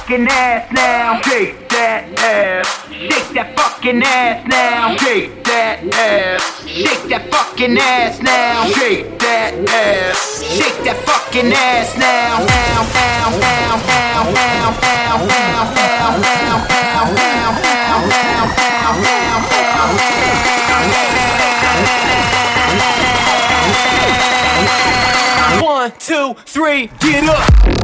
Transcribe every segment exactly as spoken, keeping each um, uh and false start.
fucking ass now. Shake that ass. Shake that fucking ass now. Shake that ass. Shake that fucking ass now. Shake that ass. Shake that fucking ass now. Now, now, now, now, now, now, now, now, now, now, now, now, now, now, now. One, two, three, get up.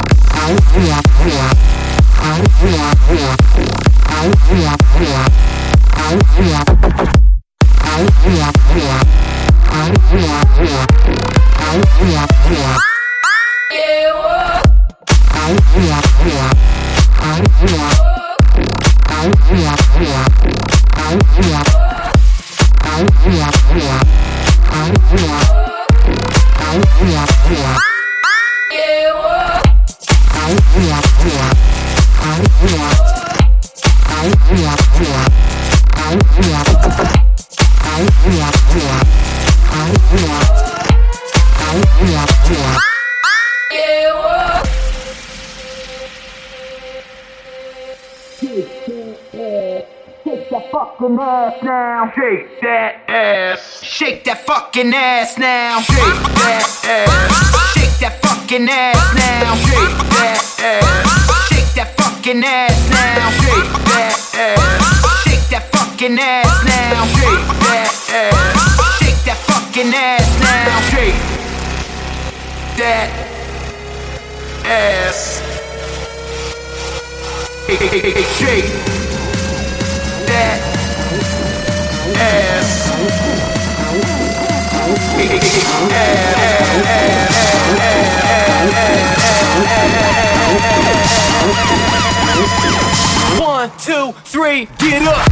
Shake that fucking ass now. Shake that ass. Shake that fucking ass now. Shake that ass. Shake that fucking ass now. Shake that ass. Shake that fucking ass now. Shake that ass. Shake that fucking ass now. Shake that ass. Shake that fucking ass now. Shake that ass. Shake that ass. One, two, three, get up.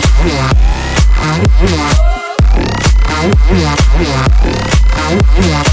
Yeah.